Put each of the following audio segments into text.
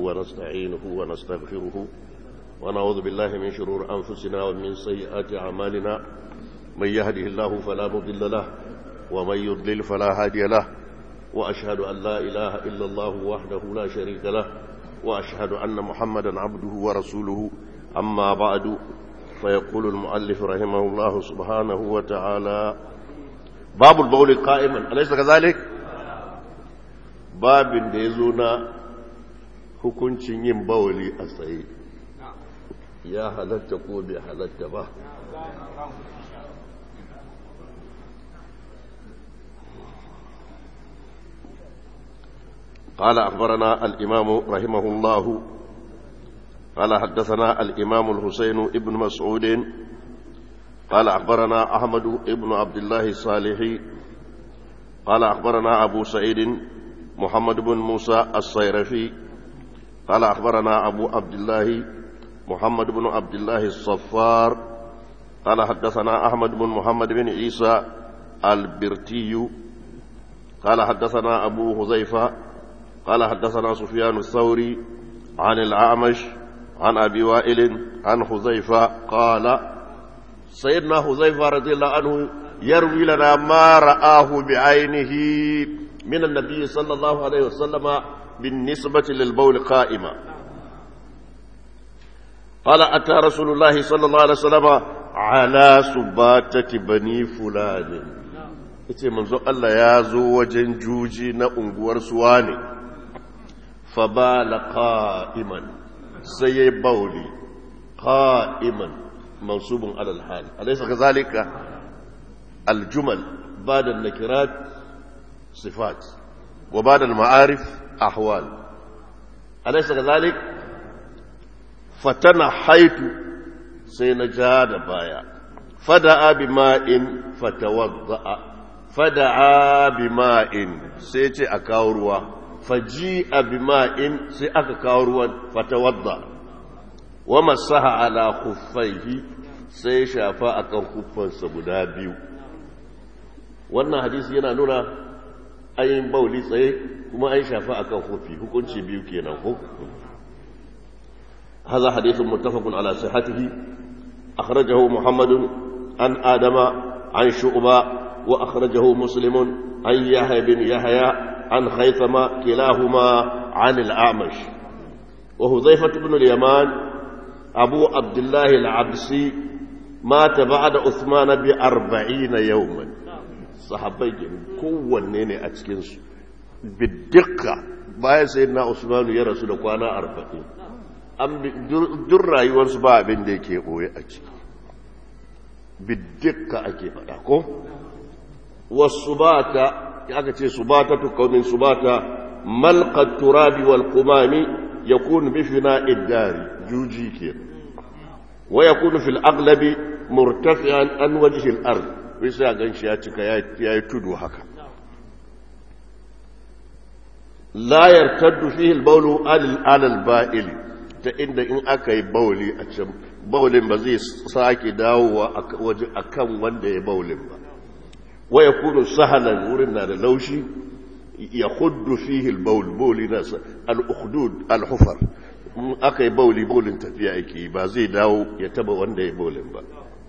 ونستعينه ونستغفره ونعوذ بالله من شرور أنفسنا ومن سيئات أعمالنا من يهده الله فلا مضل له ومن يضلل فلا هادي له وأشهد أن لا إله إلا الله وحده لا شريك له وأشهد أن محمدا عبده ورسوله أما بعد فيقول المؤلف رحمه الله سبحانه وتعالى باب البول قائما أليس كذلك؟ باب ديزونا hukuncin yin bawali a tsaye ya halatta ko bai halatta ba قال أخبرنا الإمام رحمه الله قال حدثنا الإمام الحسين ابن مسعود قال أخبرنا أحمد ابن عبد الله الصالحي قال أخبرنا أبو سعيد محمد بن موسى الصيرفي قال أخبرنا أبو عبد الله محمد بن عبد الله الصفار قال حدثنا أحمد بن محمد بن عيسى البرتي قال حدثنا أبو حذيفة قال حدثنا سفيان الثوري عن الأعمش عن أبي وائل عن حذيفة قال سيدنا حذيفة رضي الله عنه يروي لنا ما رآه بعينه من النبي صلى الله عليه وسلم بالنسبة للبول قائما قال أتى رسول الله صلى الله عليه وسلم على سباتة بني فلان yace manzo Allah ya zo wajen juji na unguwar suwane fa bala qa'iman sai yayi bauli qa'iman mansubun ala al-hal alaysa kadhalika al-jumal ba'da an-nakirat sifat wa ba'da al-ma'arif ahwal alaysa kadhalik fatana haitu sai na ja da baya fada'a bima'in fatawadda'a fada'a bima'in sai ce a kawo ruwa faji'a bima'in sai aka kawo ruwan fatawadda wa masaha ala khuffaihi sai shafa akan khuffansa guda biyu wannan hadisi yana nuna ayin bauli tsaye kuma an shafa akan khuffi hukunci biyu kenan ko هذا حديث متفق على صحته أخرجه محمد عن آدم عن شعبة وأخرجه مسلم عن يحيى بن يحيى عن خيثمة كلاهما عن الأعمش وحذيفة بن اليمان أبو عبد الله العبسي مات بعد عثمان ب40 يوما صحابي كونني أتكنس بالدقة باي سيدنا عثمان يا رسول الله 40 duk rayuwarsu ba abin da yake ɓoye a ciki biddika ake faɗa ko wasu ba ta aka ce su ba ta tukaunin su ba ta malkar turabi wal kumami ya kunu bifina iddari juji ke wa ya kunu fil aglabi murtafiyan an wajihil ard wai sai a gan shi ya cika ya yi tudu haka la yartaddu fihi al-bawlu alal ba'ili ta inda in aka yi bauli a can baulin ba zai sake dawowa a kan wanda ya baulin ba waya kunu sahalan wurin na da laushi ya huddu fihi bauli na al-ukhdud al-hufar aka yi baulin tafiya yake ba zai dawo ya taba wanda ya baulin ba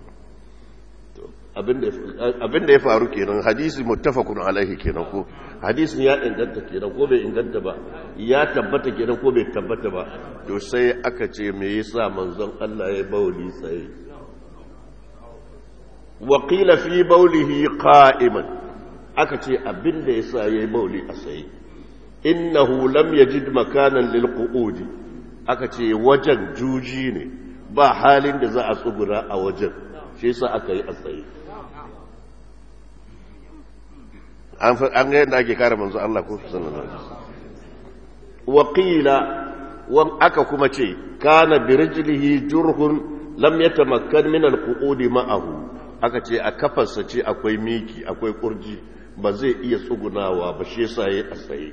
abinda ya faru kenan hadisi muttafaqun alaihi kenan ko hadisin ya inganta kenan ko bai inganta ba ya tabbata kenan ko bai tabbata ba to sai aka ce me yasa manzon Allah ya bauli tsaye wa qila fi baulihi qa'iman aka ce abinda yasa yayi bauli a tsaye innahu lam yajid makanan lil qu'udi aka ce wajen juji ne ba halin da za a tsugura a wajen shi yasa aka yi a tsaye an ga yadda ake kare manzo Allah ko sallallahu alaihi wasallam waqila wan aka kuma ce kana bi rijlihi jurhun lam yatamakkan min al-qu'udi ma'ahu aka ce a kafarsa ce akwai miki akwai kurji ba zai iya tsugunawa ba shi yasa yayi a tsaye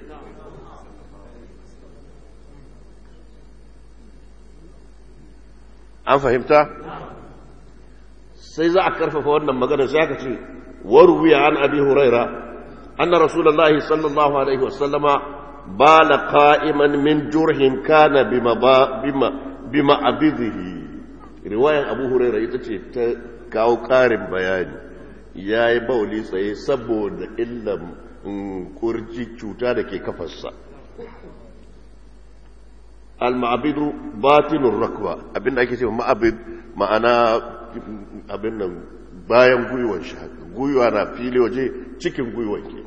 an fahimta sai za a karfafa wannan magana sai aka ce waruwiya an abi huraira anna rasulullahi sallallahu alaihi wasallama بال قائما من جرح كان بمعبده رواية أبو هريرة يتشي كاو كارم بياني يا بولي سي سبود إلا كورجي تشوتا دكي كفصا المعبد باطن الركبة أبن أكي سيما معبد معنا أبن bayan gwiwar shi haka gwiwa na fili waje cikin gwiwar ke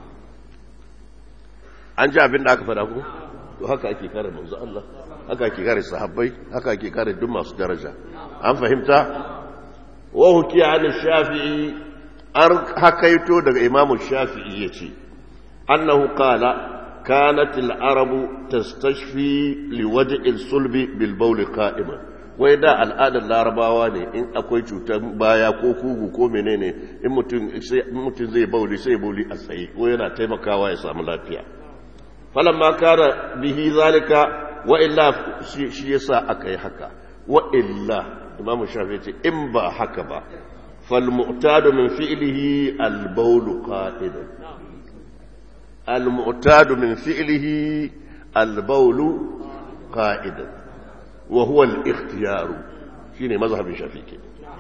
an ji abin da aka fada ku to haka ake kare manzo Allah haka ake kare sahabbai haka ake kare duk masu daraja an fahimta wa hukiya an shafi'i ar hakaito daga imamu shafi'i yace annahu qala kanat al-arabu tastashfi liwaj'i al-sulbi bil bawl qa'iman wai da al'adar larabawa ne in akwai cutar baya ko kugu ko menene in mutum zai bauli sai bauli a tsaye ko yana taimakawa ya samu lafiya falamma kana bihi zalika wa illa shi yasa aka yi haka wa illa imam shafi ce in ba haka ba fal mu'tadu min fi'lihi al bawl qa'idan al mu'tadu min fi'lihi al bawl qa'idan وهو الاختيار شيني مذهب الشافعي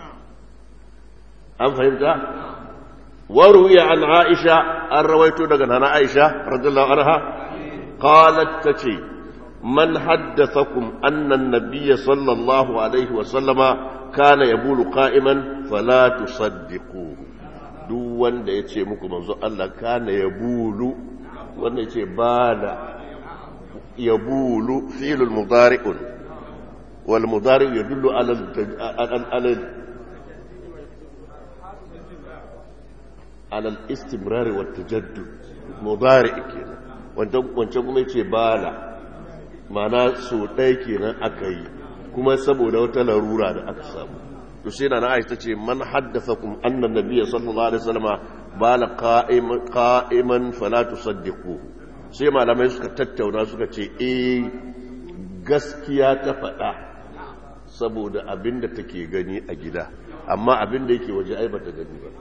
أم فهمت وروي عن عائشة أن رويت عن عائشة رضي الله عنها قالت تشي من حدثكم أن النبي صلى الله عليه وسلم كان يبول قائما فلا تصدقوه duk wanda ya ce muku manzo Allah kana yabulu wanda ya ce bala yabulu fi'lul mudari'un والمضارع يدل على الاستمرار والتجدد مضارع كده wancan kuma yace bala mana so dai kenan akai kuma saboda wata larura da aka samu to sai na Aisha tace man haddathakum anna an-nabiy sallallahu alaihi wasallam bala qa'iman fala tusaddiquhu sai malamai suka tattauna suka ce gaskiya ta faɗa saboda abinda take gani a gida amma abinda yake waje ai bata gani ba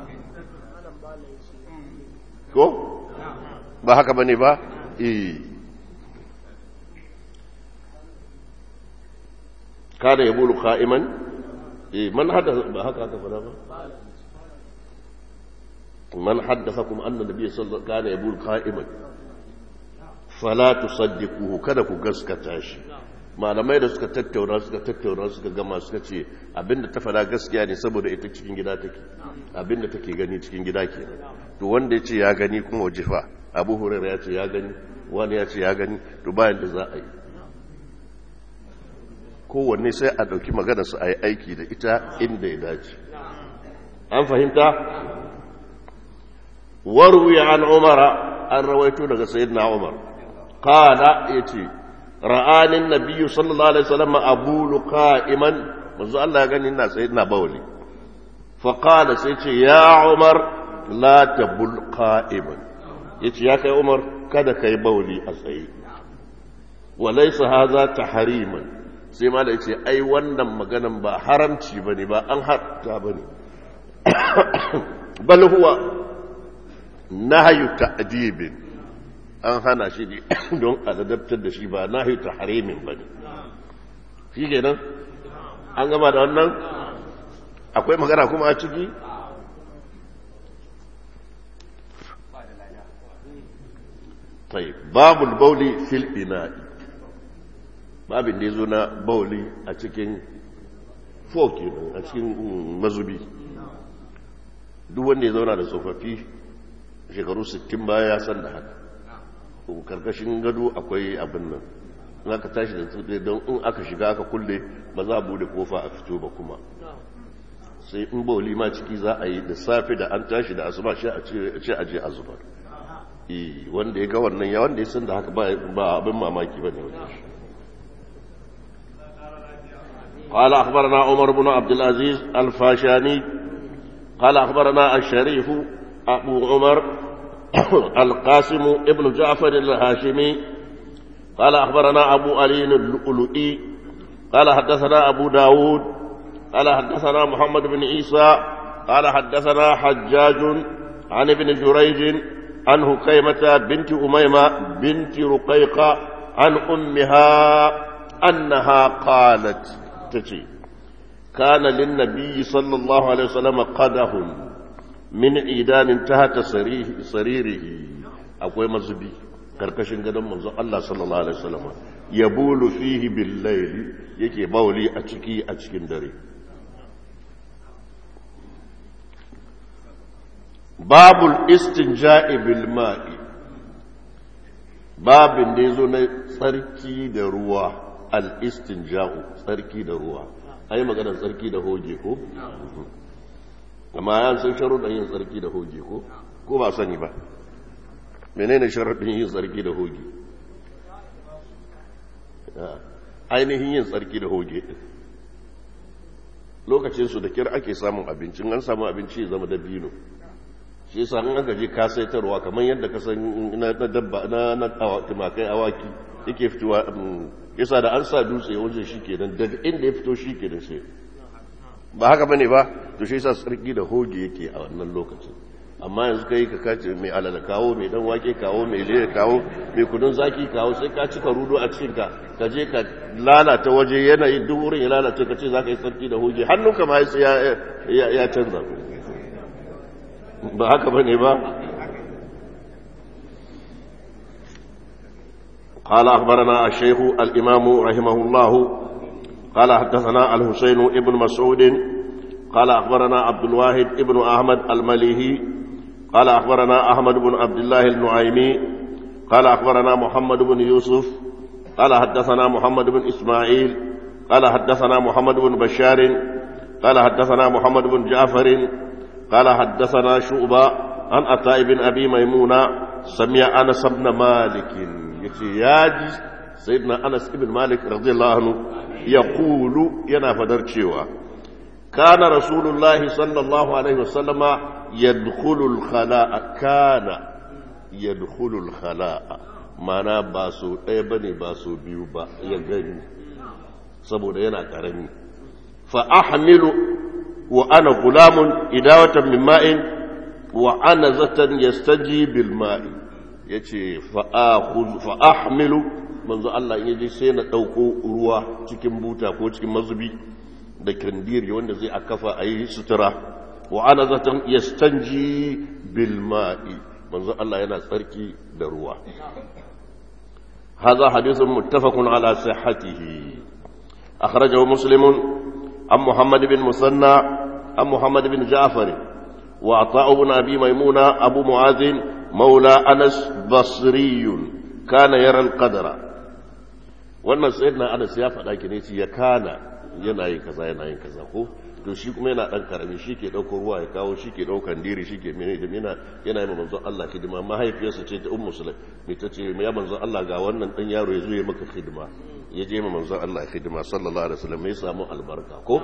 ko ba haka bane ba kada yabulu qa'iman man hadatha ba haka aka fara ba man haddathakum anna nabiyyu sallallahu alaihi wasallam kana yabulu qa'iman fala tusaddiquhu kada ku gaskata shi malamai da suka tattauna suka gama suka ce abinda ta fara gaskiya ne saboda ita cikin gida take abinda take gani cikin gida kenan to wanda yace ya gani kuma wajifa Abu Hurairah ya ce ya gani wani ya ce ya gani to bayan da za a yi kowanne sai a dauki magana su a yi aiki da ita inda ya dace an fahimta warwiya an umara an rawaito daga sayyidina umar qala yace ra'ani an-nabiy sallallahu alaihi wasallam abulu qa'iman manzo Allah ya gani ina tsaye ina bawli fa qala sai ce ya umar la tabul qa'iman yace ya kai umar kada kai bawli a tsaye walaysa hadha tahriman sai ma da yace ai wannan maganan ba haramci bane ba an hatta bane bal huwa nahyu ta'dibin an hana shi ne don a ladabtar da shi ba nahyu tahrimin bane shi kenan an gama da wannan akwai magana kuma a ciki طيب باب البول في الإناء babin da ya zo na bauli a cikin foki a cikin mazubi duk wanda ya zauna da tsofaffi shekaru 60 baya ya san da haka karkashin gado akwai abin nan in aka tashi da tsude don in aka shiga aka kulle ba za a bude kofa a fito ba kuma sai in bauli ma ciki za a yi da safe da an tashi da asuba shi a ce aje a zubar wanda ya ga wannan ya wanda ya san da haka ba abin mamaki ba ne wanda shi قال أخبرنا عمر بن عبد العزيز الفاشاني قال أخبرنا الشريف أبو عمر القاسم ابن جعفر الهاشمي قال أخبرنا أبو علي اللؤلؤي قال حدثنا أبو داود قال حدثنا محمد بن عيسى قال حدثنا حجاج عن ابن جريج عن هكيمة بنت أميمة بنت رقيقة عن أمها أنها قالت تجي كان للنبي صلى الله عليه وسلم قدح من عيدان تحت سريره أقوى مزبي كركشن قدم منذ الله صلى الله عليه وسلم يبول فيه بالليل يكي بولي أتشكي دري باب الاستنجاء بالماء باب ديزو tsarki da ruwa al-istinja'u tsarki da ruwa ai magana tsarki da hoge ko amma yan san sharuɗan yin tsarki da hoge ko ba sani ba menene sharuɗin yin tsarki da hoge ainihin yin tsarki da hoge lokacin su da kira ake samun abincin an samu abinci ya zama dabino shi yasa in aka je kasaitarwa kamar yadda ka san na dabba na tumakai awaki yake fitowa yasa da an sa dutse wajen shi kenan daga inda ya fito shi kenan sai ba haka bane ba to shi yasa tsarki da hoge yake a wannan lokacin amma yanzu kai ka kace mai alala kawo mai dan wake kawo mai lere kawo mai kudin zaki kawo sai ka cika rudo a cikin ka je ka lalata waje yanayin duk wurin ya lalata ka ce zaka yi tsarki da hoge hannunka ma ya canza ba haka bane ba قال أخبرنا الشيخ الإمام رحمه الله قال حدثنا الحسين ابن مسعود قال أخبرنا عبد الواحد ابن أحمد المليهي قال أخبرنا أحمد بن عبد الله النعيمي قال أخبرنا محمد بن يوسف قال حدثنا محمد بن إسماعيل قال حدثنا محمد بن بشار قال حدثنا محمد بن جعفر قال حدثنا شعبة عن عطاء بن أبي ميمونة سمع أنس بن مالك ياجي سيدنا أنس بن مالك رضي الله عنه يقول ينافدر شيوا كان رسول الله صلى الله عليه وسلم يدخل الخلاء كان يدخل الخلاء mana ba so ɗaya ba ne ba so biyu ba ya gani saboda yana ƙarami fa ahmilu wa ana gulamun idawatan min ma'in wa ana zatan yastaji bil ma'i yace fa ahmilu manzo Allah in yaje sai na dauko ruwa cikin buta ko cikin mazubi da kandiri wanda zai akafa ayi sutura wa ana zatan yastanji bil ma'i manzo Allah yana tsarki da ruwa هذا حديث متفق على صحته أخرجه مسلم عن محمد بن مثنى عن محمد بن جعفر وعطاء بن أبي ميمونة أبو معاذ مولى أنس بصري كان يرى القدر وأن سيدنا أنس يفعل لكن يكان يناين كذا يناين كذا to shi kuma yana dan karami shi ke daukar ruwa ya kawo shi ke daukan diri shi ke mene da yana yi manzon Allah hidima mahaifiyarsa ce ta ummu sulaim mai ta ce ya manzon Allah ga wannan dan yaro ya zo ya maka hidima ya je ma manzon Allah hidima sallallahu alaihi wasallam ya samu albarka ko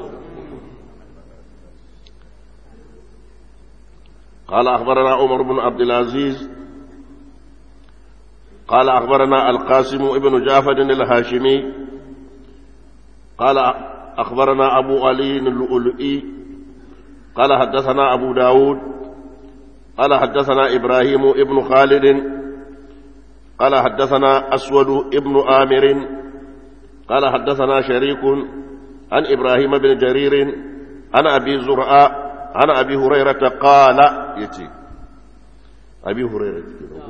قال أخبرنا عمر بن عبد العزيز قال أخبرنا القاسم ابن جعفر الهاشمي قال أخبرنا أبو علي اللؤلؤي قال حدثنا أبو داود قال حدثنا إبراهيم ابن خالد قال حدثنا أسود ابن آمر قال حدثنا شريك عن إبراهيم بن جرير عن أبي زرعة عن أبي هريرة قال يتي أبي هريرة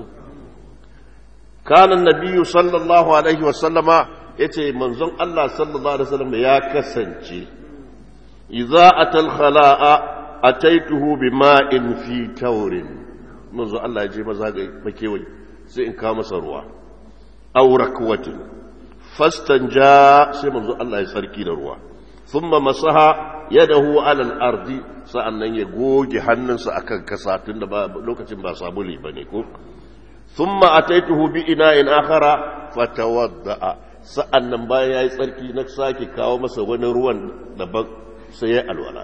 كان النبي صلى الله عليه وسلم yace manzon Allah sallallahu alaihi wasallam ya kasance idza atal khala'a ataituhu bima'in fi tawrin manzon Allah ya je mazagai makewai sai in kawo masa ruwa aw rakwatin fastanja sai manzon Allah ya sarki da ruwa thumma masaha yadahu ala al-ardi sa'annan ya goge hannunsa akan kasa tunda ba lokacin ba sabuli bane ko thumma ataituhu bi ina'in akhara fatawadda'a sa'an nan bayan ya yi tsarki na sake kawo masa wani ruwan daban sai ya alwala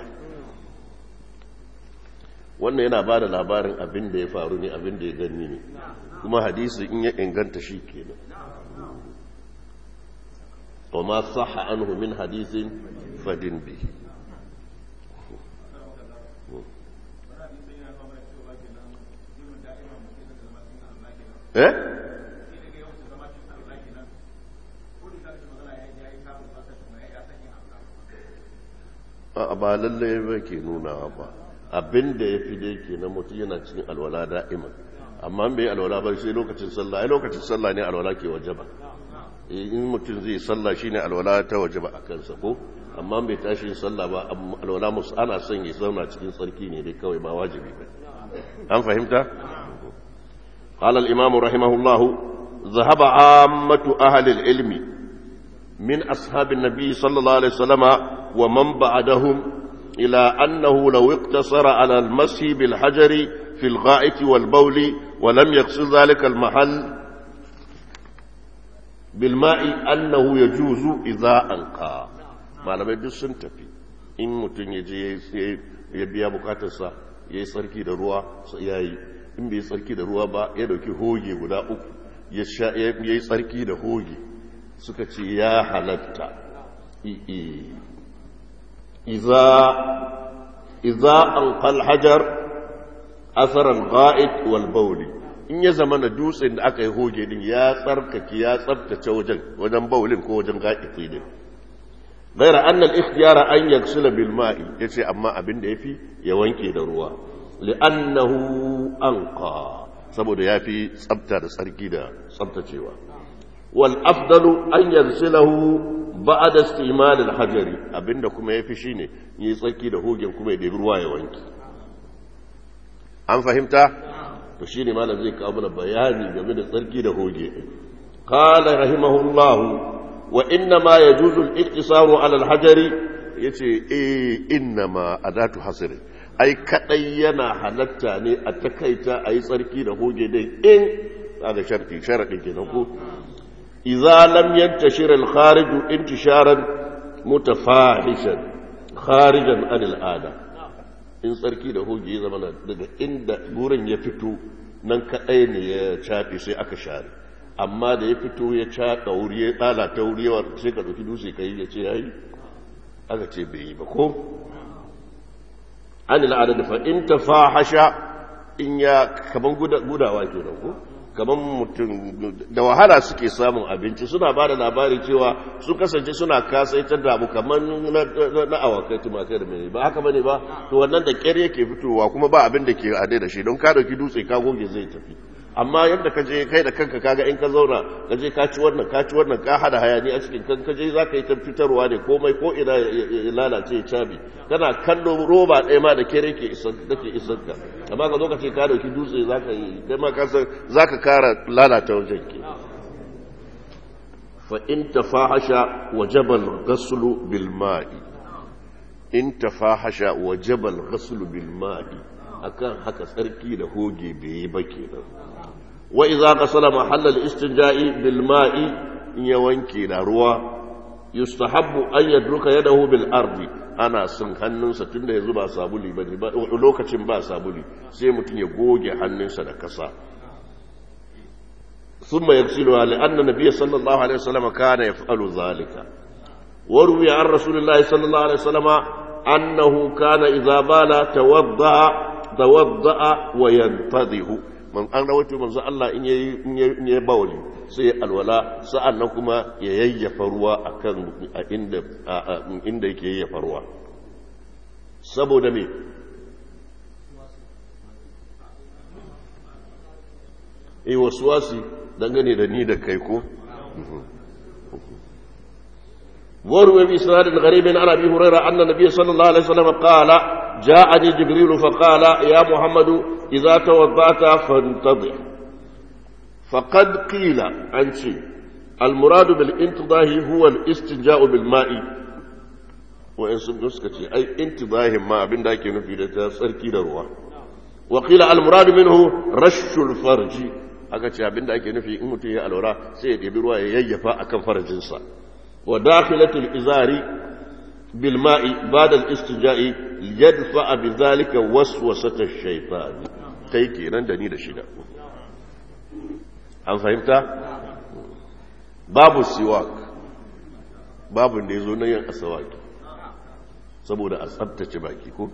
wannan yana ba da labarin abin da ya faru ne abin da ya gani ne kuma hadisi in ya inganta shi kenan wa ma sahha anhu min hadisin fadin bihi ba lallai ba ke nunawa ba abin da ya fi dai ke na mutum yana cikin alwala da'iman amma bai alwala ba sai lokacin sallah ai lokacin sallah ne alwala ke wajaba in mutum zai sallah shine alwala ta wajaba a kansa ko amma bai tashi sallah ba alwala musu ana son ya zauna cikin tsarki ne dai kawai ba wajibi ba an fahimta qala al-imam rahimahullah ذهب عامة أهل العلم من أصحاب النبي صلى الله عليه وسلم ومن بعدهم إلى أنه لو اقتصر على المسح بالحجر في الغائط والبول ولم يغسل ذلك المحل بالماء أنه يجوز إذا أنقى ما لم يجوز سنتفي إن متن يجي يبيا بكاتسا يسركي دروا ياي in bai tsarki da ruwa ba ya dauki hoge guda uku ya yi tsarki da hoge suka ce ya halatta iza an kalhajar asarar ga'id wal bauli in ya zama na dutsen da aka yi hoge din ya tsarkake ya tsabtace wajen baulin ko wajen ga'id din gaira annal ikhtiyara an yaksula bil ma'i yace amma abin da yafi ya wanke da ruwa li'annahu anqa saboda yafi tsabta da tsarki da tsabtacewa wal afdalu an yarsilahu ba'da istimal al hajari abinda kuma yafi shine yi tsarki da hogen kuma ya debi ruwa ya wanke an fahimta to shine malam zai kawo mana bayani game da tsarki da hoge qala rahimahullah wa inna ma yajuzu al iktisaru ala al hajari yace inna ma adatu hasri ai kadai yana halatta ne a takaita a yi tsarki da hoge dai in da sharaɗi kenan ko idza lam yantashir al-kharij intisharan mutafahishan kharijan an al-ada in tsarki da hoge ya zama daga inda gurin ya fito nan kadai ne ya chafi sai aka share amma da ya fito ya chaka wuri ya lalata wuri sai ka dauki dutse kai ya ce yayi aka ce bai yi ba ko an al'adar fa in ta fahasha in ya kaman gudawa ke nan ko kaman mutum da wahala suke samun abinci suna ba da labari cewa sun kasance suna kasaitar da abu kaman na awakai tumakai da mai ba haka bane ba to wannan da ƙyar yake fitowa kuma ba abin da ke ade da shi don ka dauki dutse ka goge zai tafi amma yadda ka je kai da kanka kaga in ka zauna ka je ka ci wannan ka hada hayani a cikin kan ka je za ka yi ta fitarwa ne komai ko ina ya lalace ya cabi kana kallo roba ɗaya ma da kere ke isar ka amma ka zo ka ce ka dauki dutse za ka yi kai ma ka san za ka kara lalata wajen ke fa in tafahasha wajaba al-ghusl bil ma'i in tafahasha wajaba al-ghusl bil ma'i akan haka tsarki da hoge bai yi ba kenan wa idza qasala mahall al-istinja'i bil ma'i in ya wanke da ruwa yustahabbu an yadruka yadahu bil ardi ana son hannunsa tunda yanzu ba sabuli bane ba lokacin ba sabuli sai mutun ya goge hannunsa da kasa thumma yaghsiluha li anna nabiy sallallahu alaihi wasallam kana yaf'alu dhalika wa ruwiya an rasulillahi sallallahu alaihi wasallam annahu kana idza bala tawadda'a wa yantadhihu an rawaito manzo Allah in yayi bawli sai alwala sa'annan kuma ya yayyafa ruwa akan inda yake yayyafa ruwa saboda me waswasi dangane da ni da kai ko وروي بإسناد غريب عن أبي هريرة أن النبي صلى الله عليه وسلم قال جاءني جبريل فقال يا محمد إذا توضأت فانتضح فقد قيل عن شيء المراد بالانتضاح هو الاستنجاء بالماء وإن سنسكتي أي انتضاح ما بين ذاك نفيد تسركي دروا وقيل المراد منه رش الفرج أكتي بين ذاك نفي إمتي الورا سيد يبروا ييفا أكن فرجنسا وداخلة الإزار بالماء بعد الاستنجاء يدفع بذلك وسوسة الشيطان كيكي رندني دشيدا أم فهمت؟ باب السواك باب النزون السواك سبونا أصبت شباكيكو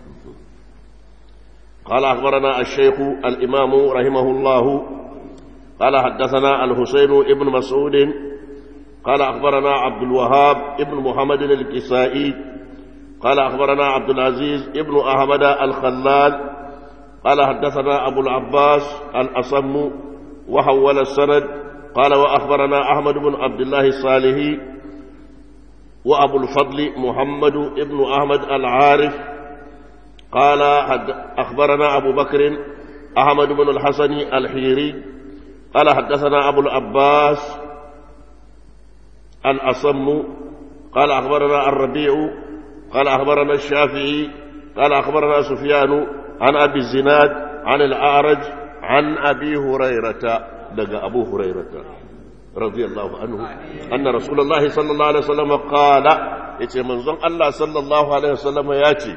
قال أخبرنا الشيخ الإمام رحمه الله قال حدثنا الحسين ابن مسعود قال أخبرنا عبد الوهاب ابن محمد الكسائي قال أخبرنا عبد العزيز ابن أحمد الخلال قال حدثنا أبو العباس الأصم وحول السند قال وأخبرنا أحمد بن عبد الله الصالحي وأبو الفضل محمد ابن أحمد العارف قال أخبرنا أبو بكر أحمد بن الحسن الحيري قال حدثنا أبو العباس الأصم قال أخبرنا الربيع قال أخبرنا الشافعي قال أخبرنا سفيان عن أبي الزناد عن الأعرج عن أبي هريرة لقى أبو هريرة رضي الله عنه أن رسول الله صلى الله عليه وسلم قال يتي منظم الله صلى الله عليه وسلم ياتي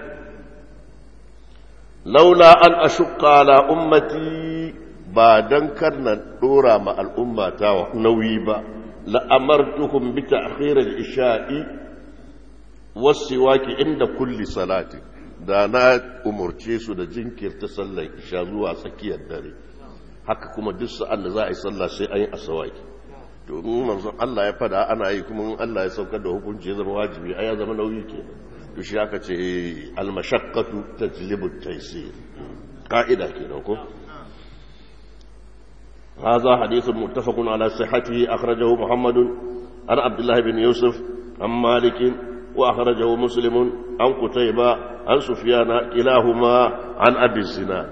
لولا أن أشق على أمتي بعدن كرنا دورا مع الأمة نويبا لأمرتهم بتأخير العشاء والسواك عند كل صلاة da na umurce su da jinkirta sallar isha zuwa tsakiyar dare haka kuma duk sa'an da za a yi sallah sai an yi asawaki domin manzon Allah ya fada ana yi kuma Allah ya saukar da hukunci ya zama wajibi ai ya zama nauyi ke to shi aka ce al-mashaqqatu tajlibu at-taysir qa'ida kenan ko هذا حديث متفق على صحته أخرجه محمد عن عبد الله بن يوسف عن مالك وأخرجه مسلم عن قتيبة عن سفيان كلاهما عن أبي الزناد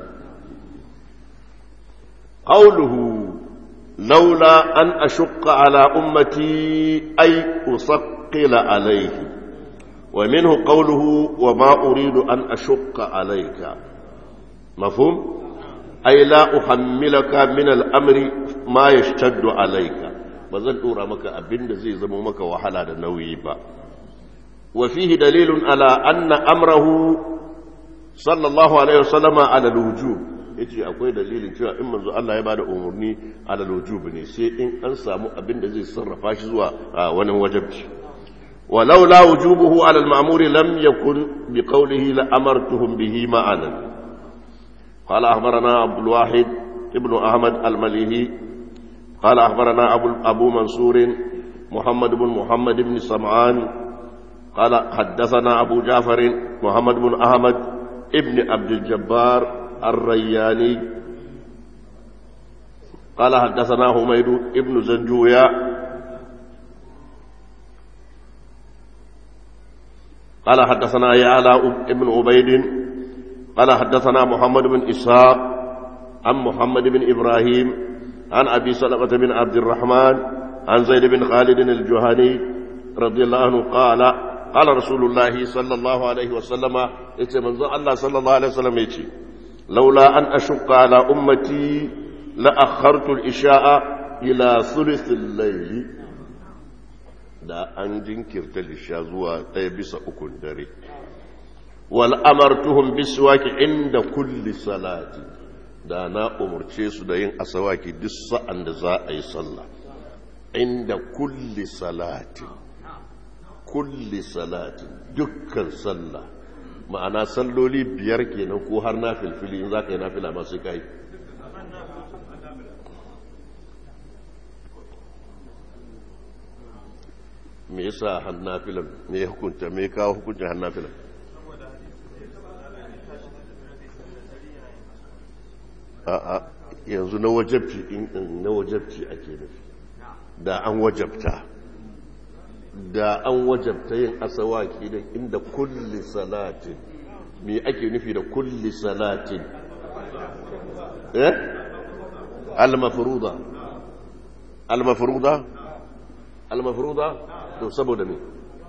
قوله لولا أن أشق على أمتي أي أثقل عليه ومنه قوله وما أريد أن أشق عليك مفهوم أي لا أحملك من الأمر ما يشتد عليك بزن أورا مكا أبن زي زمومك وحلا النويبا وفيه دليل على أن أمره صلى الله عليه وسلم على الوجوب yace akwai dalilin cewa in manzo Allah ya bada umarni ala wujub ne sai in an samu abin da zai sarrafa shi zuwa wani wajibci walau la wujubuhu ala al-ma'mur lam yakun bi qawlihi la amartuhum bihi ma'anan qala akhbarana Abdul Wahid ibn Ahmad al-Malihi qala akhbarana Abu Mansur Muhammad ibn Muhammad ibn Sam'an قال حدثنا أبو جعفر محمد بن أحمد ابن عبد الجبار الرياني قال حدثنا حميد ابن زنجويا قال حدثنا يعلى ابن عبيد قال حدثنا محمد بن إسحاق عن محمد بن إبراهيم عن أبي سلمة بن عبد الرحمن عن زيد بن خالد الجهني رضي الله عنه قال قال رسول الله صلى الله عليه وسلم يتمنى الله صلى الله عليه وسلم يتي لولا أن أشق على أمتي لأخرت الإشاء إلى ثلث الليل da an jinkirta lisha zuwa ɗaya bisa ukun dare wal amartuhum biswaki inda kulli salati da na umurce su da yin asawaki duk sa'an da za a yi sallah inda kulli salati dukkan sallah ma'ana salloli biyar kenan ko har na filfili in za ka yi nafila ba sai ka yi me yasa hannafilan me hukunta me kawo hukuncin hannafilan a'a yanzu na wajabci na wajabci ake nufi da an wajabta yin asawaki da inda kulli salatin me ake nufi da kulli salatin al-mafruda to saboda me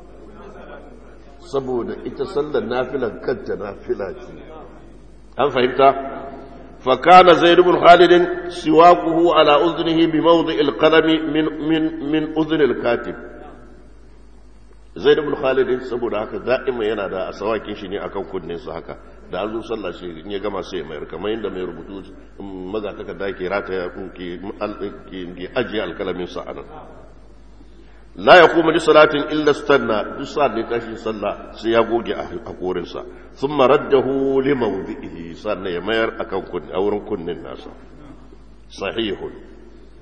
saboda ita sallar nafilan kanta nafila ce an fahimta فكان زيد بن خالد سواقه على أذنه بموضع القلم من أذن الكاتب زيد بن خالد saboda haka da'ima yana da asawakin shi ne akan kunnen sa haka da an zo sallah shi in ya gama sai mai kamar yadda mai rubutu maza taka da ke rata ke ajiye alkalamin sa anan la yaqumu li salatin illa istanna duk sa'ad da tashi sallah sai ya goge a hakorin sa thumma raddahu li mawdihi sannan ya mayar akan wurin kunnin nasa sahihun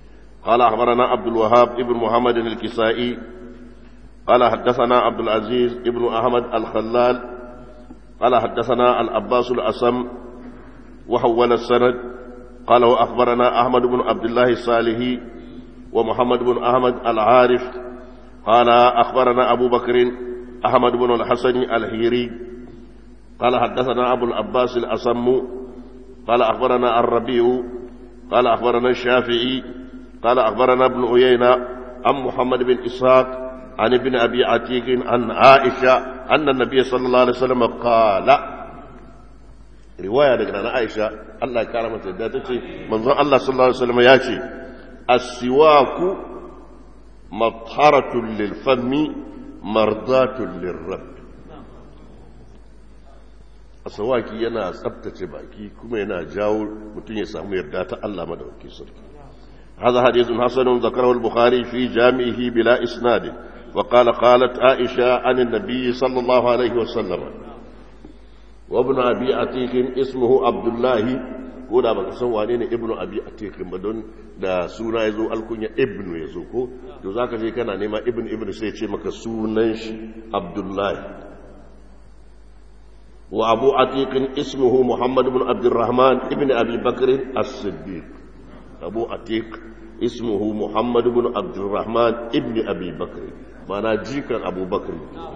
قال أخبرنا عبد الوهاب ابن محمد الكسائي قال حدثنا عبد العزيز ابن أحمد الخلال قال حدثنا العباس الأسم وحول السند قال وأخبرنا أحمد بن عبد الله الصالحي ومحمد بن أحمد العارف قال أخبرنا أبو بكر أحمد بن الحسن الهيري قال حدثنا أبو العباس الأسم قال أخبرنا الربيع قال أخبرنا الشافعي قال أخبرنا ابن عيينة عن محمد بن إسحاق عن ابن أبي عتيق عن عائشة أن النبي صلى الله عليه وسلم قال رواية عن عائشة الله كرمت ذاتك منظر الله صلى الله عليه وسلم ياتي السواك مطهرة للفم مرضاة للرب asawaki yana tsabtace baki kuma yana jawo mutum ya samu yarda ta Allah madaukakin sarki هذا حديث حسن ذكره البخاري في جامعه بلا إسناد وقال قالت عائشة عن النبي صلى الله عليه وسلم وابن أبي عتيق اسمه عبد الله كودا baka san wane ne ibnu abi atiq ba don da suna yazo alkunya ibnu yazo ko to zaka je kana nema ibnu sai ce maka sunan shi abdullahi وأبو عتيق اسمه محمد بن عبد الرحمن ابن أبي بكر الصديق أبو عتيق اسمه محمد بن عبد الرحمن ابن أبي بكر معنى جيك أبو بكر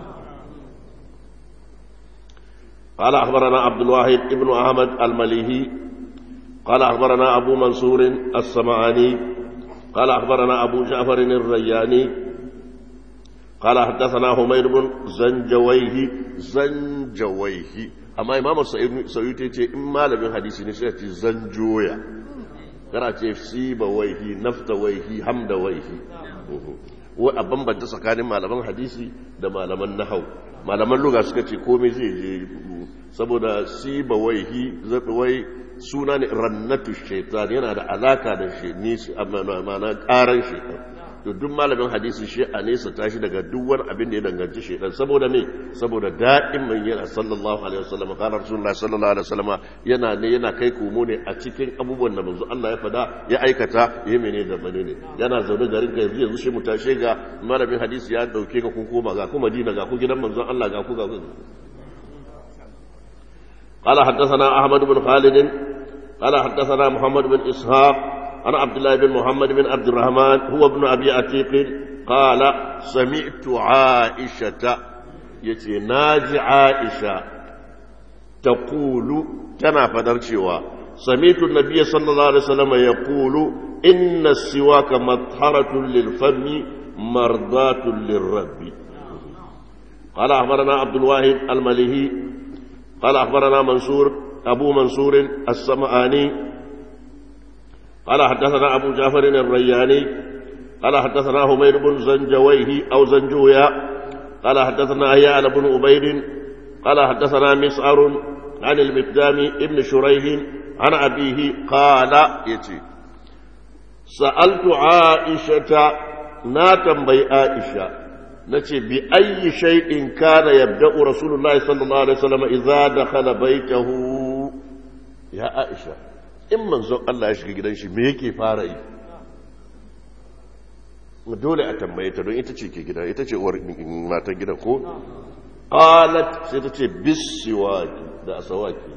قال أخبرنا عبد الواحد ابن أحمد المليهي قال أخبرنا أبو منصور السمعاني قال أخبرنا أبو جعفر الرياني قال حدثنا حميد بن زنجويه أما إمام السيوطي يقول إما لم حديث نسيت زنجويا kana ce siba waihi nafta waihi hamda waihi wa a bambanta tsakanin malaman hadisi da malaman nahau malaman lugha suka ce komai zai je saboda siba waihi wai suna ne rannatu shaitan yana da alaka da shi ni ma'ana karan shaitan to duk malamin hadisi shi a nesa tashi daga duk wani abin da ya danganci shaitan saboda ne saboda da'iman yana sallallahu alaihi wasallam kana rasulullahi sallallahu alaihi wasallam yana kai komo ne a cikin abubuwan da manzo Allah ya fada ya aikata ya mene da menene yana zaune garin ka yanzu shi mu tashe ga malamin hadisi ya dauke ka kun koma ga ku Madina ga ku gidan manzo Allah ga ku قال حدثنا أحمد بن خالد قال حدثنا محمد بن إسحاق أنا عبد الله بن محمد بن عبد الرحمن هو ابن أبي عتيق قال سمعت عائشة يتي ناجي عائشة تقول كما فدرشوا سمعت النبي صلى الله عليه وسلم يقول إن السواك مطهرة للفم مرضاة للرب قال أخبرنا عبد الواحد المليهي قال أخبرنا أبو منصور السمعاني قال حدثنا أبو جعفر الرياني قال حدثنا حميد بن زنجويه أو زنجويا قال حدثنا أيان بن عبيد قال حدثنا مسعر عن المقدام ابن شريح عن أبيه قال يتي سألت عائشة ناتم بي عائشة نتي بأي شيء كان يبدأ رسول الله صلى الله عليه وسلم إذا دخل بيته يا عائشة in manzon Allah ya shiga gidan shi me yake fara yi dole a tambaye ta don ita ce ke gida ita ce uwar matan gidan ko qalat sai ta ce bisiwaki da asawaki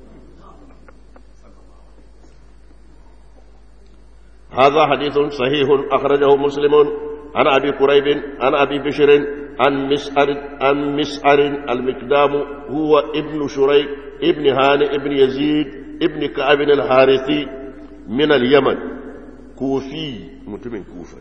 هذا حديث صحيح أخرجه مسلم عن أبي قريب عن أبي بشر عن مسعر المقدام هو ابن شريك ابن هانئ ابن يزيد ابن كعب الحارثي من اليمن كوفي متمن كوفة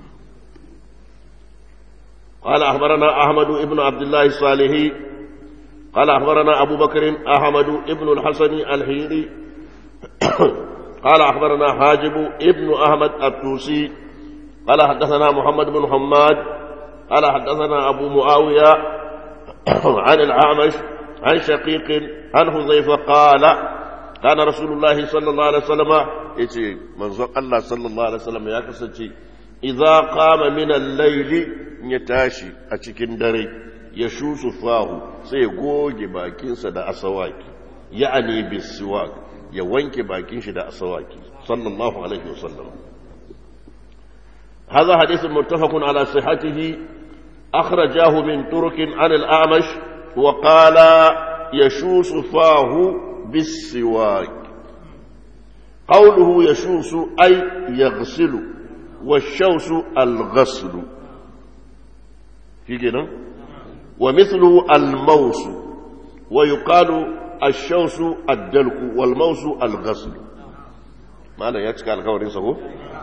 قال أخبرنا أحمد ابن عبد الله الصالحي قال أخبرنا أبو بكر أحمد ابن الحسن الحيري قال أخبرنا حاجب ابن أحمد التوسي قال حدثنا محمد بن حماد قال حدثنا أبو معاوية عن الأعمش عن شقيق عن حذيفة قال كان رسول الله صلى الله عليه وسلم يتي منظر الله صلى الله عليه وسلم يا كسنتي إذا قام من الليل يتاشي أتكن دري يشوس فاه سيغوغي باكين سدا أسواكي يعني بالسواك يوانكي باكين سدا أسواكي صلى الله عليه وسلم هذا حديث متفق على صحته أخرجاه من طرق عن الأعمش وقال يشوس فاه بالسواك. قوله يشوس أي يغسل، والشوس الغسل في كده، ومثله الموس، ويقال الشوس الدلك والموس الغسل. معنى يتكى القول سهو.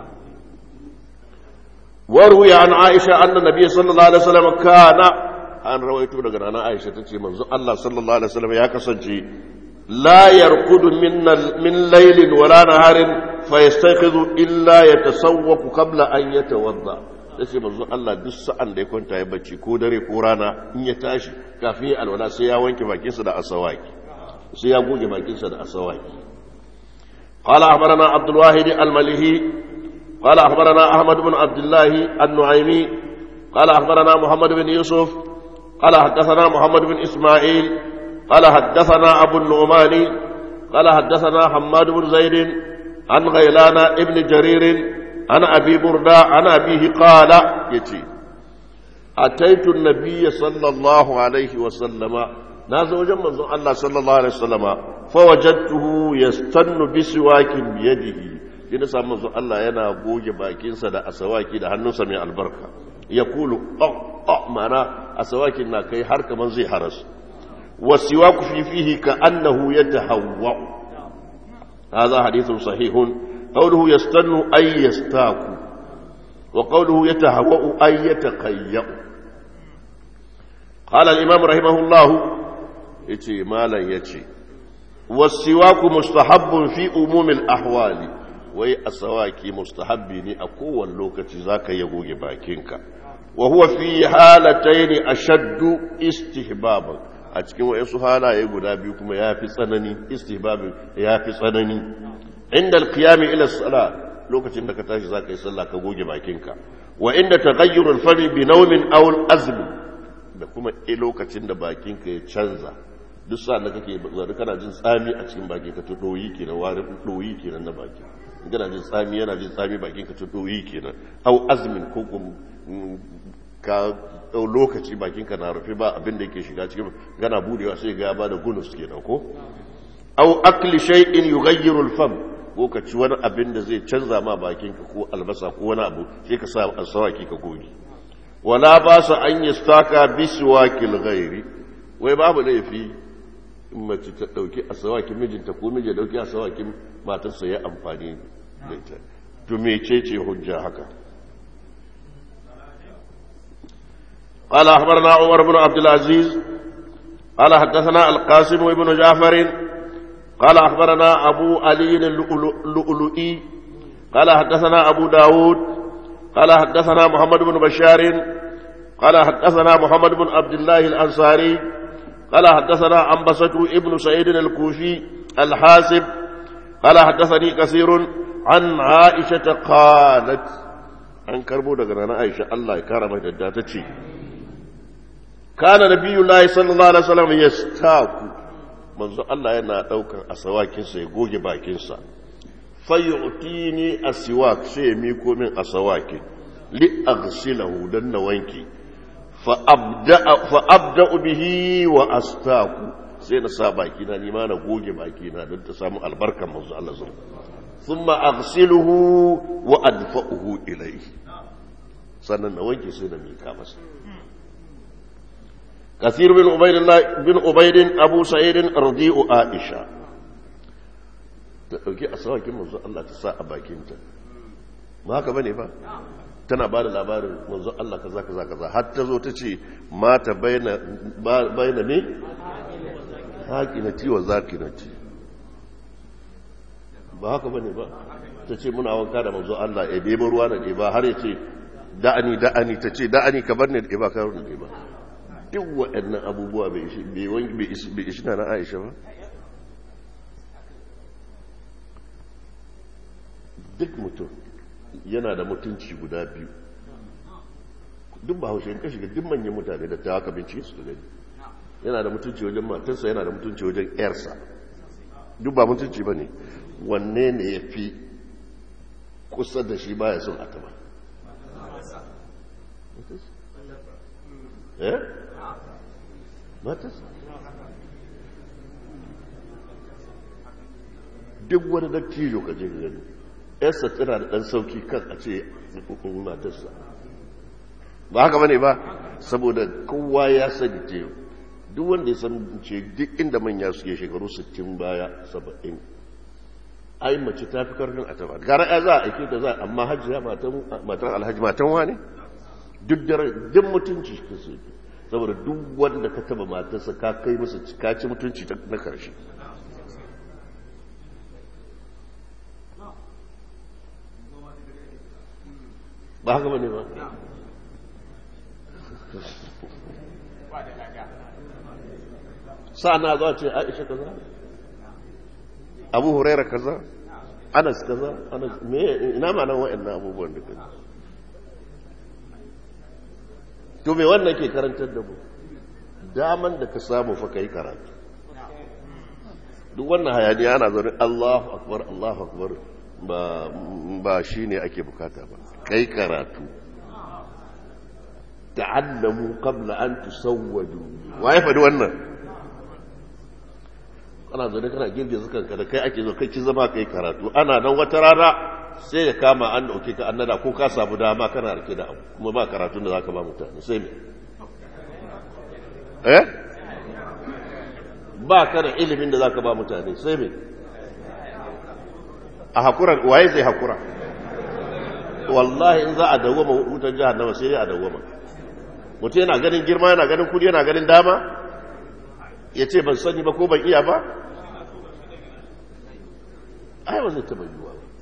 وروي عن عائشة أن النبي صلى الله عليه وسلم كان، أن رويته لك أنا عائشة تتي منذ الله صلى الله عليه وسلم يا كسنجي لا يرقد من ليل ولا نهار فيستيقظ إلا يتسوق قبل أن يتوضأ. sai manzo Allah duk sa'an da ya kwanta ya bacci ko dare ko rana in ya tashi kafin ya alwala sai ya wanke bakinsa da asawaki, sai ya goge bakinsa da asawaki. قال أخبرنا عبد الواحد المليهي قال أخبرنا أحمد بن عبد الله النعيمي قال أخبرنا محمد بن يوسف قال حدثنا محمد بن إسماعيل قال حدثنا أبو النعمان قال حدثنا حماد بن زيد عن غيلان ابن جرير عن أبي بردة عن أبيه قال يتي أتيت النبي صلى الله عليه وسلم نازل وجمع الله صلى الله عليه وسلم فوجدته يستن بسواك بيده. ina samu manzo Allah yana goge bakinsa da asawaki da hannunsa mai albarka. Yaqulu ma'ana asawakin na kai har kaman zai haras. Wasiwaku fihi ka annahu yatahawwa. Hadha hadithun sahihun. Qawluhu yastannu ay yastaku wa qawluhu yatahawwa ay yataqayya. Qala al-imam rahimahullah yace malan yace wasiwaku mustahabbun fi umumil ahwali. wai asawaki mustahabbi ne a kowane lokaci zaka yi goge bakinka. wa huwa fi halatayn ashaddu istihbaban, a cikin wayansu halaye guda biyu kuma yafi tsanani. istihbabin yafi tsanani inda alqiyam ila as-salat, lokacin da ka tashi zaka yi sallah ka goge bakinka. wa inda taghayyur al-fami bi nawmin aw al-azm, da kuma lokacin da bakinka ya canza. duk sa'an da kake zari kana jin tsami a cikin baki ka to doyi kenan, warin doyi kenan na baki. kana jin tsami, yana jin tsami bakin ka to doyi kenan. au azmin ko ka lokaci bakin ka na rufe ba abin da yake shiga cikin, gana budewa sai ga ba da gunus kenan ko. au akli shay'in yughayyiru al-fam, ko ka ci wani abin da zai canza ma bakin ka, ko albasa ko wani abu sai ka sa asawaki ka goge. wala ba sa an yastaka biswakil ghairi, wai babu laifi mace ta dauki asawakin mijinta ko miji ya dauki asawakin matarsa ya amfani da ita. to mecece hujja haka? قال أخبرنا عمر بن عبد العزيز قال حدثنا القاسم بن جعفر قال أخبرنا أبو علي اللؤلؤي قال حدثنا أبو داود قال حدثنا محمد بن بشار قال حدثنا محمد بن عبد الله الأنصاري قال حدثنا عنبسة ابن سعيد الكوفي الحاسب قال حدثني كثير عن عائشة قالت عن كربو دغنا عائشة الله يكرمها داتتي كان نبي الله صلى الله عليه وسلم يستاك منذ الله yana daukan asawakin sa ya goge bakin sa fayu'tini aswak sai mi ko min asawakin li aghsilahu dan na wanki fa abda bihi wa astaku sai na sa baki na nima na goge baki na don ta samu albarkan manzo Allah sallallahu alaihi wasallam thumma aghsiluhu wa adfa'uhu ilayhi, sannan na wanke sai na mika masa. كثير بن عبيد أبو سعيد رضيء عائشة تأكي أسواك منذ الله تساء باكينتا ما هكا بني فا تنا بعد الأبار منذ الله كذا كذا كذا حتى زو تشي مات بين مي هاكينتي وذاكينتي ba haka bane ba. ta ce muna wanka da manzo Allah ya ɗebo ruwa na ɗeba har ya ce da'ani ta ce da'ani ka bar ne da ɗeba ka ruwa ɗeba. duk waɗannan abubuwa bai ishi na Aisha ba. duk mutum yana da mutunci guda biyu. duk ba haushe ka shiga duk manyan mutane da ta haka bincike su gani, yana da mutunci wajen matarsa, yana da mutunci wajen yarsa. duk ba mutunci ba ne. wanne ne ya fi kusa da shi baya son a taba? matarsa duk wani dattijo ka je gani yarsa tana da ɗan sauki kan a ce matarsa ba haka bane ba saboda kowa ya sani ce duk wanda ya san ce duk inda manya suke shekaru 60 baya 70 ai mace ta fi karfin a taba gara ya za a aike ta za amma hajjiya matan alhaji matan wani duk mutunci ka su saboda duk wanda ka taba matarsa ka kai masa ka ci mutunci na karshe ba haka bane ba sa'ana za a ce Aisha kaza Abu Huraira kaza Anas kaza Anas me ina ma nan wa'annan abubuwan da kaza to me wannan ke karantar da mu daman da ka samu fa kai karatu duk wannan hayaniya ana zaune Allahu akbar ba shine ake bukata ba kai karatu ta'allamu qabla an tusawwadu waye fadi wannan ana zaune kana girgiza kanka da kai ake zo kai ki zama kai karatu ana nan wata rana sai ya kama an dauke ka annada ko ka samu dama kana rike da abu kuma ba karatun da zaka ba mutane sai me ba ka da ilimin da zaka ba mutane sai me a hakuran waye zai hakura wallahi in za a dawwama wutar jahannama sai dai a dawwama mutum yana ganin girma yana ganin kudi yana ganin dama ya ce ban sani ba ko ban iya ba ai ba zai taba yiwuwa ba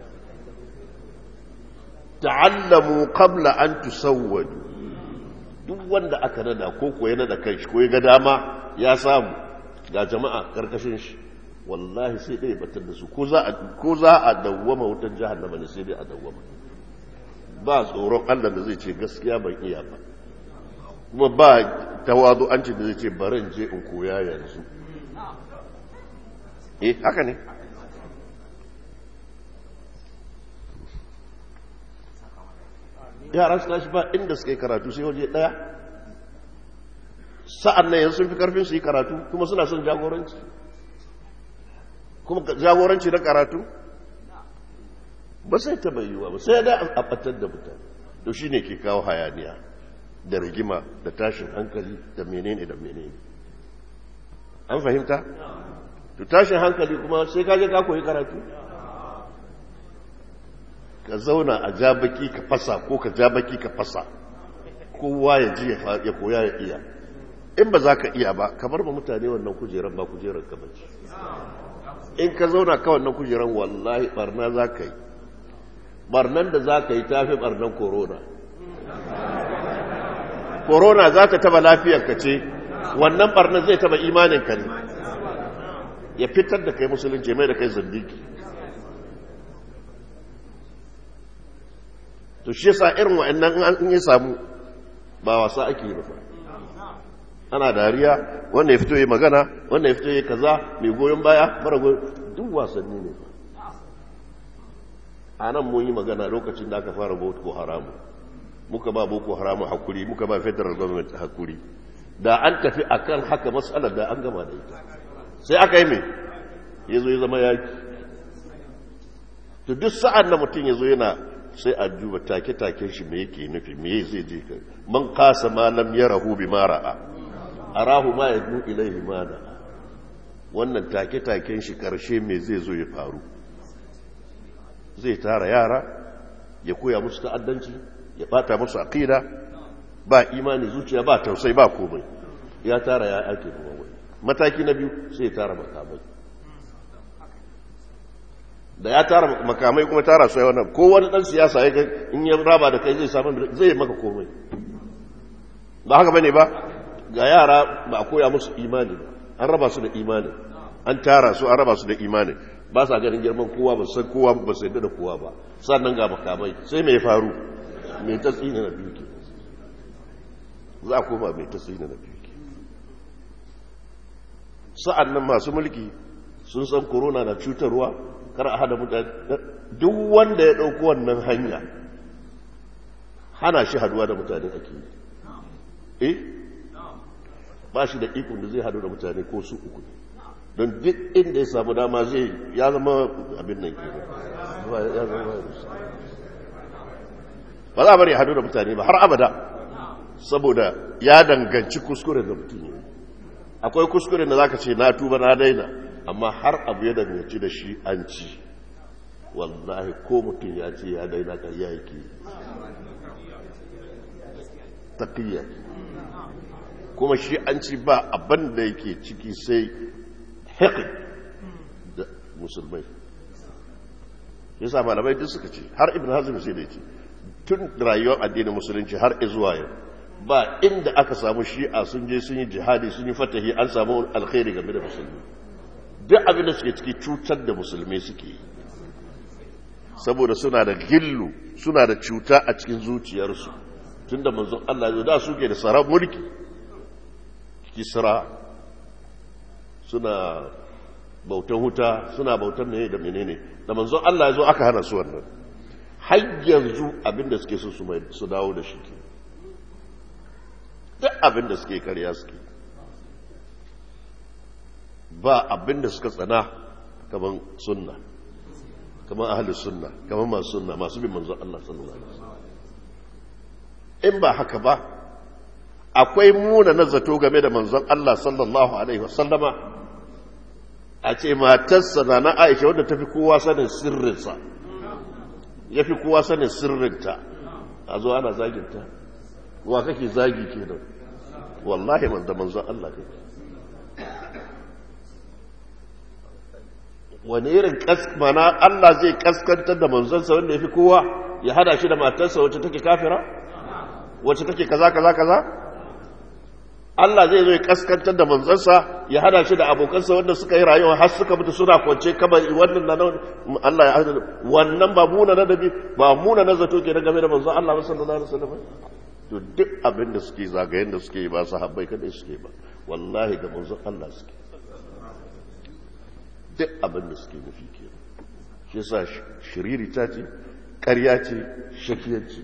ta'allamu qabla an tusawwadu duk wanda aka nada ko ya nada kanshi ko ya ga dama ya samu ga jama'a karkashin shi wallahi sai dai batar da su ko za a dawwama wutar jahannama ne sai dai a dawwama ba tsoron Allah da zai ce gaskiya ban iya ba kuma ba tawadu'anci da zai ce barin je in koya yanzu haka ne yara su tashi ba inda suka yi karatu sai waje daya sa'an nan yanzu sun fi karfin su yi karatu kuma suna son jagoranci kuma jagoranci na karatu ba sai ta bayyuwa ba sai da a batar da mutane to shine ke kawo hayaniya da rigima da tashin hankali da menene da menene an fahimta to tashin hankali kuma sai ka je ka koyi karatu ka zauna a jabaki ka fasa ko ka jabaki ka fasa kowa ya ji ya koya ya iya in ba za ka iya ba kamar ba mutane wannan kujeran ba kujeran ka bace in ka zauna ka wannan kujeran wallahi barna za ka yi barnan da za ka yi tafi barnan corona za ta taba lafiyarka ce wannan barnan zai taba imaninka ne ya fitar da kai musulunci mai da kai zandiki to shi yasa irin wa'annan in ya samu ba wasa ake yi ba ana dariya wanda ya fito yi magana wanda ya fito yi kaza mai goyon baya mara goyon duk wasanni ne a nan mun yi magana lokacin da aka fara boko haramu muka ba boko haramu hakuri muka ba federal government hakuri da an tafi akan haka matsalar da an gama da ita sai aka yi mai ya zo ya zama yaki to duk sa'an da mutum ya zo yana sai a duba take-taken shi me yake nufi me zai je kai man kasa malam ya rahu bi ma ra'a arahu ma yadu ilaihi ma da wannan take-taken shi karshe me zai zo ya faru zai tara yara ya koya musu ta'addanci ya bata musu aqida ba imani zuciya ba tausayi ba komai ya tara ya ake kuma mataki na biyu sai ya tara makamai da ya tara makamai kuma tara su wannan ko wani dan siyasa ya in ya raba da kai zai samu zai maka komai ba haka bane ba ga yara ba a koya musu imani ba an raba su da imani an tara su an raba su da imani ba sa ganin girman kowa ba san kowa ba su yadda da kowa ba sannan ga makamai sai mai faru mai tasiri na biyu ke za a koma mai tasiri na biyu ke sa'an nan masu mulki sun san corona na cutarwa kar a hada mutane duk wanda ya ɗauko wannan hanya hana shi haduwa da mutane ake yi ba shi da ikon da zai hadu da mutane ko su uku ne don duk inda ya samu dama zai ya zama abin nan ke ba za a bari hadu da mutane ba har abada saboda ya danganci kuskuren da mutum yi akwai kuskuren da za ka ce na tuba na daina amma har abu ya danganci da shi an ci wallahi ko mutum ya ce ya daina ƙarya yake taƙiyya kuma shi an ci ba abin da yake ciki sai haƙi da musulmai ya sa malamai duk suka ce har ibn hazm sai da ya ce tun rayuwar addinin musulunci har izuwa yau ba inda aka samu shi'a sun je sun yi jihadi sun yi fatahi an samu alkhairi game da musulmi duk abin da suke ciki cutar da musulmi suke yi saboda suna da gillu suna da cuta a cikin zuciyarsu tun da manzon Allah ya da suke da sarar mulki kisra suna bautan wuta suna bautan ne da menene da manzon Allah ya zo aka hana su wannan har yanzu abinda suke so su dawo da shi ke duk abinda suke karya suke ba abinda suka tsana kaman sunna kaman ahlus sunna kaman masu sunna masu bin manzon Allah sallallahu alaihi wasallam in ba haka ba akwai muna na zato game da manzon Allah sallallahu alaihi wasallama a ce matarsa na Aisha wadda tafi kowa sanin sirrinsa yafi kowa sanin sirrinta a zo ana zaginta wa kake zagi kenan wallahi manzon Allah kake wani irin mana Allah zai kaskantar da manzonsa wanda yafi kowa ya hada shi da matarsa wacce take kafira wacce take kaza kaza kaza Allah zai zo ya kaskantar da manzansa ya hada shi da abokansa wanda suka yi rayuwa har suka mutu suna kwance kamar wannan nan Allah ya hada wannan ba muna na dabi ba muna na zato ke game da manzon Allah sallallahu alaihi wasallam to duk abin da suke zagayen da suke ba sahabbai kada suke ba wallahi ga manzon Allah suke duk abin da suke nufi ke shi yasa shiriri ta ce ƙarya ce shakiyanci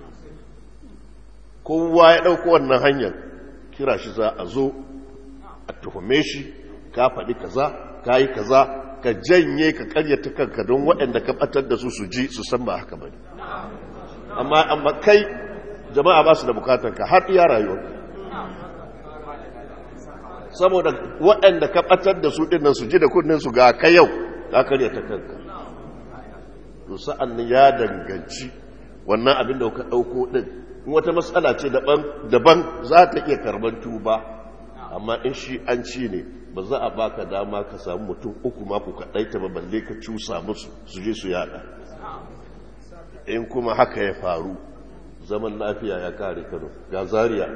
kowa ya dauko wannan hanyar kira shi za a zo a tuhume shi ka faɗi kaza ka yi kaza ka janye ka karyata kanka don waɗanda ka ɓatar da su su ji su san ba haka ba ne amma kai jama'a ba su da bukatar ka har iya rayuwa saboda waɗanda ka ɓatar da su ɗinnan su ji da kunnen su ga ka yau ka karyata kanka to sa'an ya danganci wannan abin da ka ɗauko ɗin wata matsala ce daban za ta iya karban tuba amma in shi an ci ne ba za a baka dama ka samu mutum uku ma ku kaɗaita ba balle ka cusa musu su je su yada in kuma haka ya faru zaman lafiya ya kare Kano ga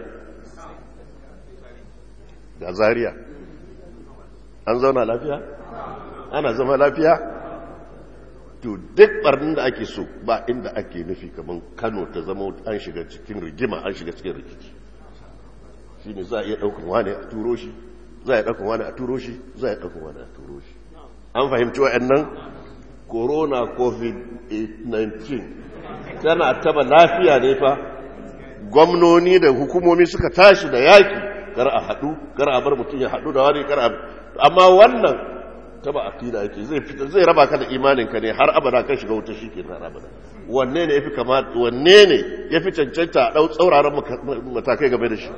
Zaria an zauna lafiya ana zama lafiya to duk barnin da ake so ba inda ake nufi kamar Kano ta zama an shiga cikin rigima an shiga cikin rikici shi ne za a iya ɗaukan wani a turo shi za a iya ɗaukan wani a turo shi za a iya ɗaukan wani a turo shi an fahimci wa'annan corona covid-19 tana taba lafiya ne fa gwamnoni da hukumomi suka tashi da yaki kar a haɗu kar a bar mutum ya haɗu da wani kar a amma wannan taba akida yake zai raba ka da imaninka ne har abada kan shiga wuta shike har abada wanne ne yafi kama wanne ne yafi cancanta dau tsauraran matakai game da shi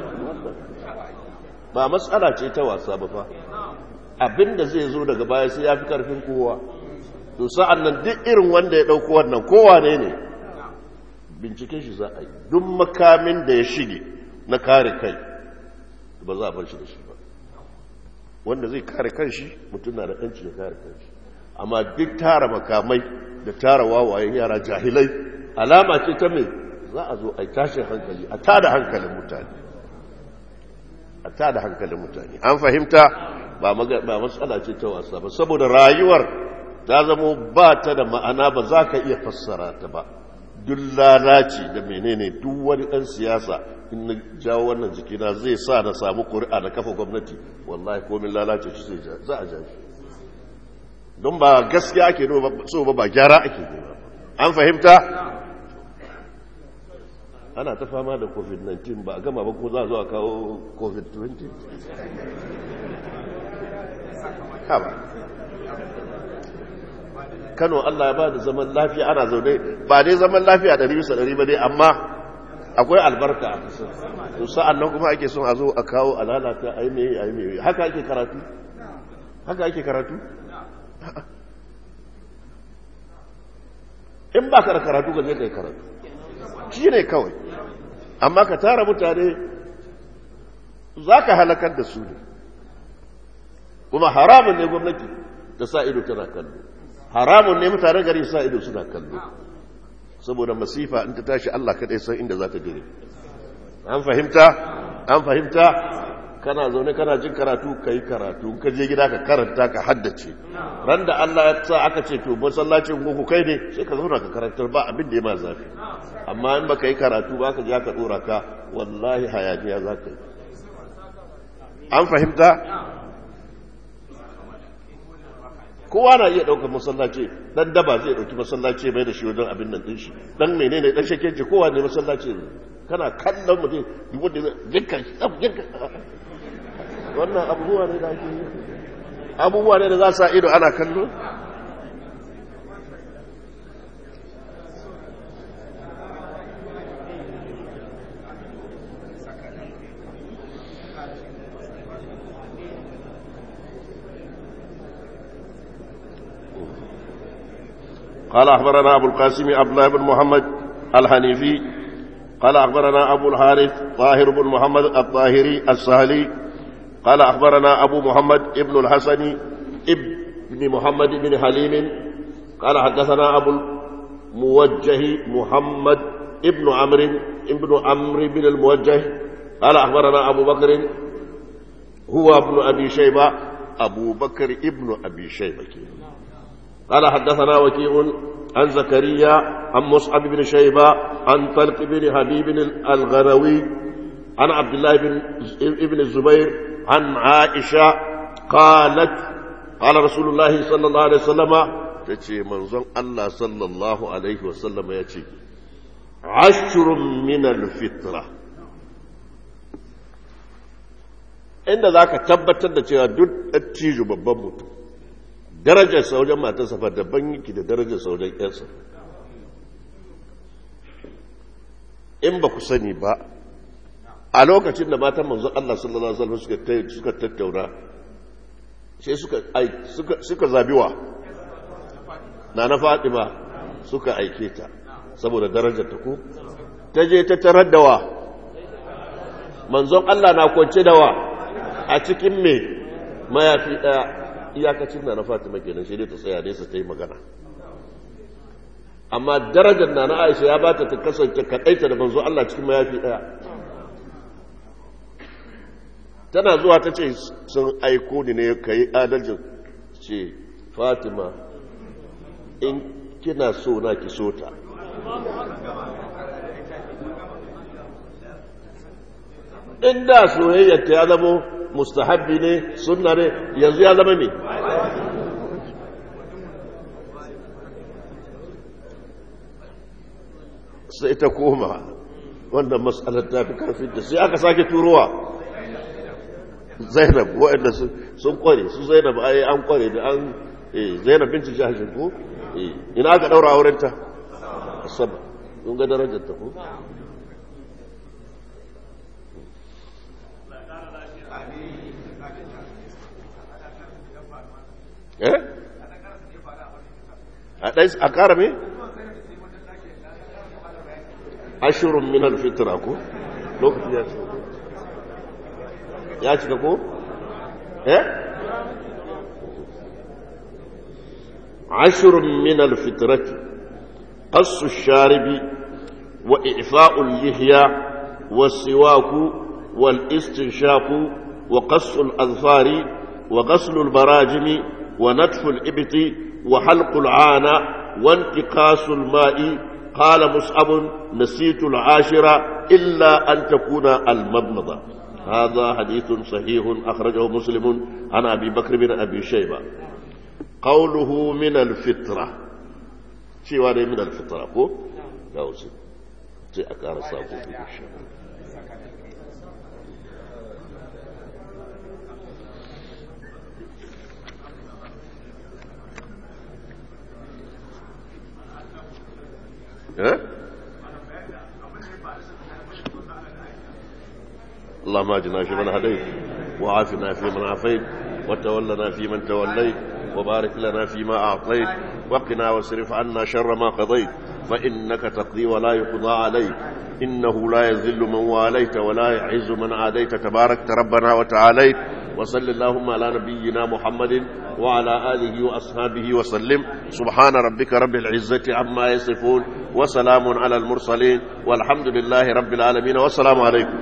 ba matsala ce ta wasa ba fa abinda zai zo daga baya sai yafi karfin kowa to sa'an nan duk irin wanda ya dauko wannan kowa ne binciken shi za a yi duk makamin da ya shige na kare kai ba za a bar shi da shi ba wanda zai kare kanshi mutum na da ɗanci ya kare kanshi amma duk tara makamai da tara wawayen yara jahilai alama ce ta mai za a zo a yi tashin hankali a tada hankalin mutane an fahimta ba matsala ce ta wasa ba saboda rayuwar ta zamo ba ta da ma'ana ba za ka iya fassara ta ba duk lalaci da menene duk wani ɗan siyasa in na jawo wannan jikina zai sa na samu ƙuri'a da kafa gwamnati wallahi komin lalace shi sai za a ja shi don ba gaskiya ake so ba gyara ake nema an fahimta ana ta fama da covid-19 ba a gama ba ko za a zo a kawo covid-20 haba Kano Allah ya ba da zaman lafiya ana zaune ba dai zaman lafiya 100% ba dai amma akwai albarka a kasar to sa'an nan kuma ake son a zo a kawo a lalata ai me haka ake karatu in ba ka da karatu ga zai kai karatu shi ne kawai amma ka tara mutane za ka halakar da su ne kuma haramun ne gwamnati da sa ido tana kallo haramun ne mutane gari sa ido suna kallo saboda masifa in ta tashi Allah kaɗai san inda za ta dire an fahimta kana zaune kana jin karatu ka yi karatu ka je gida ka karanta ka haddace ran da Allah ya sa aka ce to masallacin ku kai ne sai ka zauna ka karantar ba abin da ya ma zafi amma in baka yi karatu ba ka je ka dora ka wallahi hayaniya za ka yi an fahimta kowa na iya ɗaukar masallaci dan daba zai ɗauki masallaci mai da shi wajen abin nan ɗin shi dan menene dan shakenci kowa ne masallaci ne kana kallon mutum wanda jinka wannan abubuwa ne da ake yi abubuwa ne da za su ido ana kallo قال أخبرنا أبو القاسم عبد الله بن محمد الحنيفي قال أخبرنا أبو الحارث طاهر بن محمد الطاهري السهلي قال أخبرنا أبو محمد ابن الحسن ابن محمد بن حليم قال حدثنا أبو الموجه محمد ابن عمرو بن الموجه قال أخبرنا أبو بكر هو ابن أبي شيبة أبو بكر ابن أبي شيبة قال حدثنا وكيع عن زكريا عن مصعب بن شيبة عن طلق بن حبيب الغروي عن عبد الله بن الزبير عن عائشة قالت قال رسول الله صلى الله عليه وسلم تشي منظم الله صلى الله عليه وسلم يشي 10 من الفطرة inda za ka tabbatar da cewa duk dattijo babban mutum darajar saujan matarsa fa daban yake da darajar saujan ƴarsa in ba ku sani ba a lokacin da matan manzon Allah sallallahu alaihi wasallam suka tattauna sai suka zabiwa na Fatima suka aike ta saboda darajar ta ko ta je ta tarar da wa manzon Allah na kwance da wa a cikin me mayafi daya iyakacin na Fatima kenan sai dai ta tsaya nesa ta yi magana amma darajar na Aisha ya bata ta kasance kadaita da manzo Allah cikin mayafi daya tana zuwa ta ce sun aiko ni ne kai adalci ce Fatima in kina so na ki so ta inda soyayyar ta ya zama mustahabbi ne sunna ne yanzu ya zama me sai ta koma wannan matsalar ta fi karfin da sai aka sake turowa Zainab waɗanda sun kware su Zainab ai an kware da an Zainab binti Jahsh ko ina aka daura aurenta sab kun ga darajar ta ko a ƙara me? 10 min alfitra ko? lokaci ya cika ya cika ko? 10 min alfitrati qassu ash-sharibi wa i'fa'u al-lihya was-siwaku wal-istinshaqu wa qassu al-adfari wa ghaslu al-barajimi wa natfu al-ibti وحلق العانة وانتقاص الماء قال مصعب نسيت العاشرة إلا أن تكون المضمضة هذا حديث صحيح أخرجه مسلم عن أبي بكر بن أبي شيبة قوله من الفطرة شيء من الفطرة sai a ƙara sabo insha اللهم اهدنا فيمن هديت وعافنا فيمن عافيت وتولنا فيمن توليت وبارك لنا فيما أعطيت وقنا واصرف عنا شر ما قضيت فإنك تقضي ولا يقضى عليك إنه لا يذل من واليت ولا يعز من عاديت تباركت ربنا وتعاليت وصل اللهم على نبينا محمد وعلى آله وأصحابه وسلم سبحان ربك رب العزة عما يصفون وسلام على المرسلين والحمد لله رب العالمين والسلام عليكم.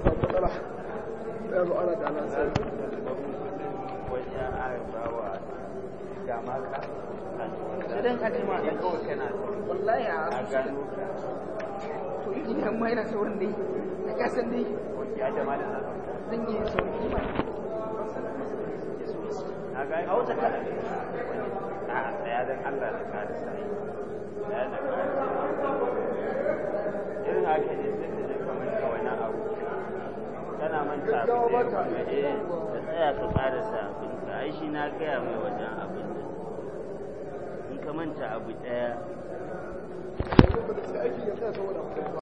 ya zo ana da nan sai ma dan kawai kana wallahi a gano to ina mai na saurin dai da kasan dai ya jama'a da zan yi saurin ma a ga hausa kana a tsaya dan Allah da ka sai ya da ka irin haka ne sai ka je kamar ka wani abu kana manta abu da ka tsaya ka fara sa abin ka ai shi na gaya mai wajen abin in ka manta abu daya